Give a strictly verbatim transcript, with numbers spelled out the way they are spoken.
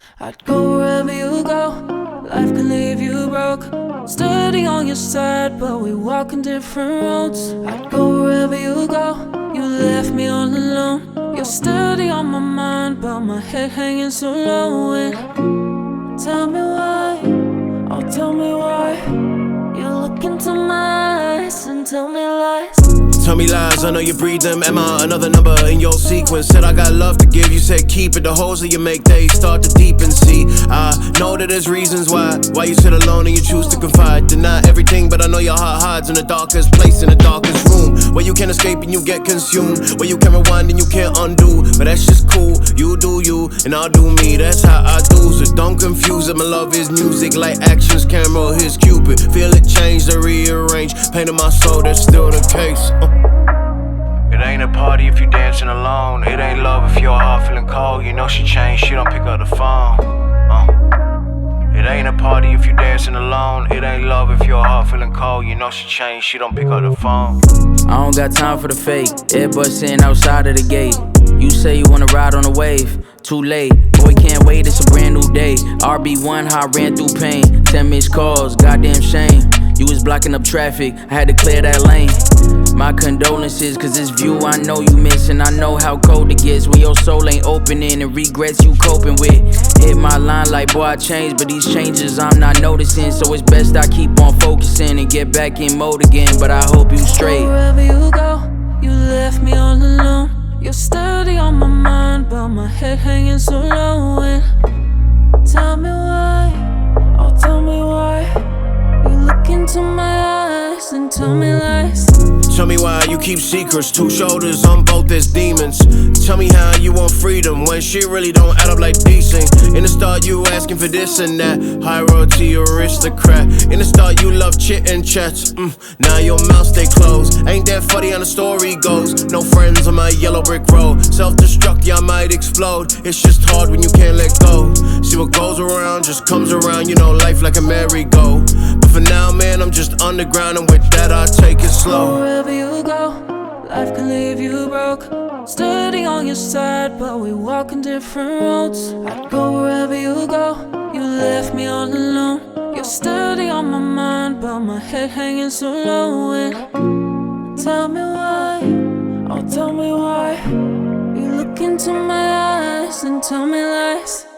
I'd go wherever you go. Life can leave you broke. Steady on your side, but we walk in different roads. I'd go wherever you go. You left me all alone. You're steady on my mind, but my head hanging so low. And tell me why, oh tell me why. You look into my eyes and tell me lies. Tell me lies, I know you breathe them. Am I another number in your sequence? Said I got love to give, you said keep it. The holes that you make, they start to deepen. See, I know that there's reasons why Why you sit alone and you choose to confide. Deny everything, but I know your heart hides in the darkest place, in the darkest room, where you can't escape and you get consumed, where you can rewind and you can't undo. But that's just cool, you do you, and I'll do me, that's how I do. So don't confuse it, my love is music. Like actions, camera, here's Cupid. Feel it change, or rearrange. Pain in my soul, that's still the case. uh. It ain't a party if you dancing alone. It ain't love if your heart feeling cold. You know she changed, she don't pick up the phone. uh. It ain't a party if you dancing alone. It ain't love if your heart feeling cold. You know she changed, she don't pick up the phone. I don't got time for the fake. Everybody sitting outside of the gate. You say you wanna ride on a wave, too late. Boy, can't wait, it's a brand new day. R B one, how I ran through pain. Ten missed calls, goddamn shame. You was blocking up traffic, I had to clear that lane. My condolences, cause this view I know you miss. And I know how cold it gets when your soul ain't opening and regrets you coping with. Hit my line like, boy, I changed, but these changes I'm not noticing. So it's best I keep on focusing and get back in mode again. But I hope you straight. Wherever you go, you left me all alone. You're steady on my mind, but my head hanging so low. And tell me why, oh tell me why. You look into my eyes and tell me lies. Tell me why you keep secrets, two shoulders on both as demons. Tell me how you want freedom when shit really don't add up like decent. In the start you asking for this and that, high royalty aristocrat. In the start you love chit and chats, mm, now your mouth stay closed. Ain't that funny how the story goes? No friends on my yellow brick road. Self-destruct, yeah I might explode. It's just hard when you can't let go. See what goes around just comes around, you know life like a merry-go. But for now man I'm just underground, and with that I take it slow. Wherever you go, life can leave you broke. Steady on your side, but we walk in different roads. I'd go wherever you go. You left me all alone. You're steady on my mind, but my head hanging so low. And tell me why, oh tell me why. You look into my eyes and tell me lies.